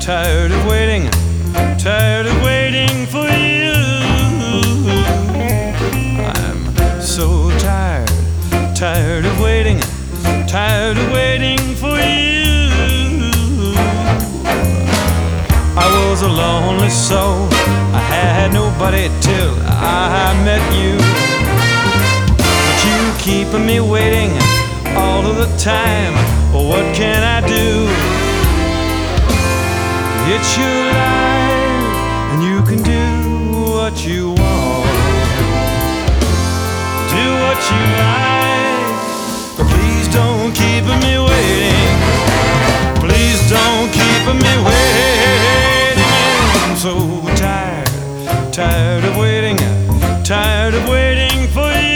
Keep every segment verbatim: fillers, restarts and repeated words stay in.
tired of waiting, tired of waiting for you. I'm so tired, tired of waiting, tired of waiting for you. I was a lonely soul, I had nobody till I met you. But you keeping me waiting all of the time, well, what can I do? It's your life, and you can do what you want. Do what you like, but please don't keep me waiting. Please don't keep me waiting. I'm so tired, tired of waiting, tired of waiting for you.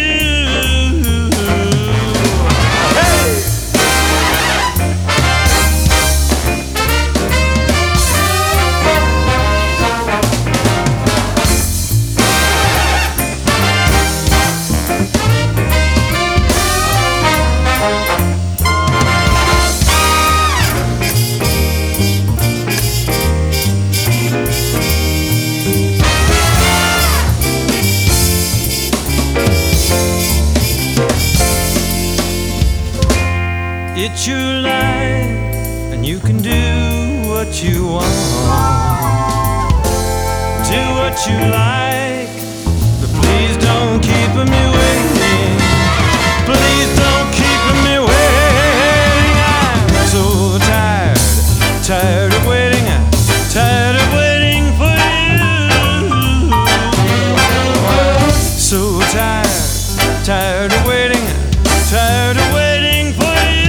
It's your life, and you can do what you want. Do what you like, but please don't keep me waiting. Please don't keep me waiting. I'm so tired, tired of waiting, tired of waiting for you. So tired, tired of waiting, tired of waiting for you.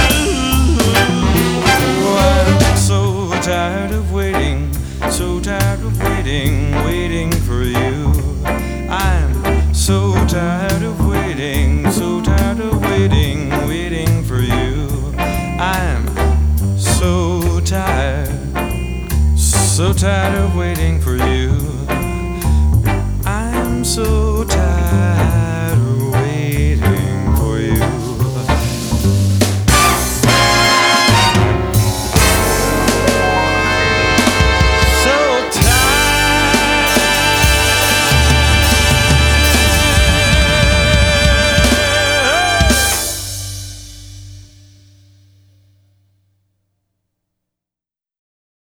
Tired of waiting, so tired of waiting, waiting for you. I'm so tired of waiting, so tired of waiting, waiting for you. I'm so tired, so tired of waiting for you. I'm so tired